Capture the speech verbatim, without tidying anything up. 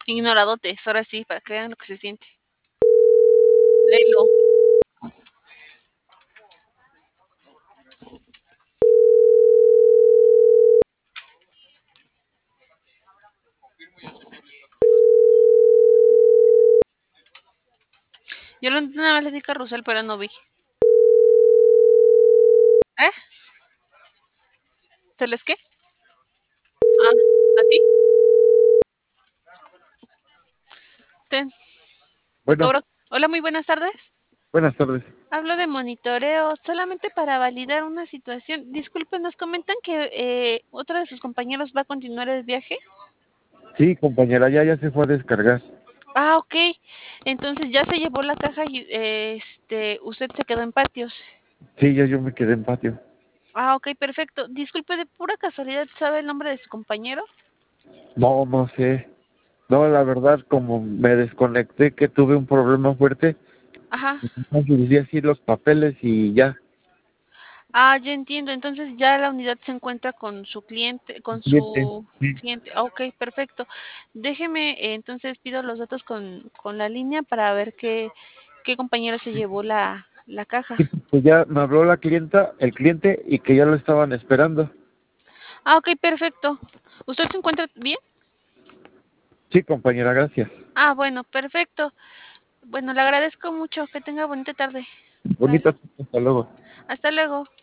Ignoradotes, ahora sí, para que vean lo que se siente. Léelo. Yo lo entiendo, nada más le di carrusel, pero no vi. ¿Eh? ¿Se les qué? Ah, ¿a ti? Ten. Bueno, Doctor, hola, muy buenas tardes. buenas tardes. Hablo de monitoreo solamente para validar una situación. Disculpen, nos comentan que eh, otro de sus compañeros va a continuar el viaje. Sí, compañera, ya, ya se fue a descargar. Ah, ok. Entonces ya se llevó la caja y eh, este, usted se quedó en patios. Sí, ya yo me quedé en patio. Ah, ok, perfecto. Disculpe, de pura casualidad, ¿sabe el nombre de su compañero? No, no sé. No, la verdad, como me desconecté, que tuve un problema fuerte, Ajá. di así los papeles y ya. Ah, ya entiendo. Entonces ya la unidad se encuentra con su cliente, con Siete. su Sí, cliente. Ah, ok, perfecto. Déjeme, eh, entonces pido los datos con, con la línea para ver qué, qué compañero se llevó la, la caja. sí, pues ya me habló la clienta, el cliente, y que ya lo estaban esperando. Ah, ok, perfecto. ¿Usted se encuentra bien? Sí, compañera, gracias. Ah, bueno, perfecto. Bueno, le agradezco mucho. Que tenga bonita tarde. Bye. Bonita, hasta luego. Hasta luego.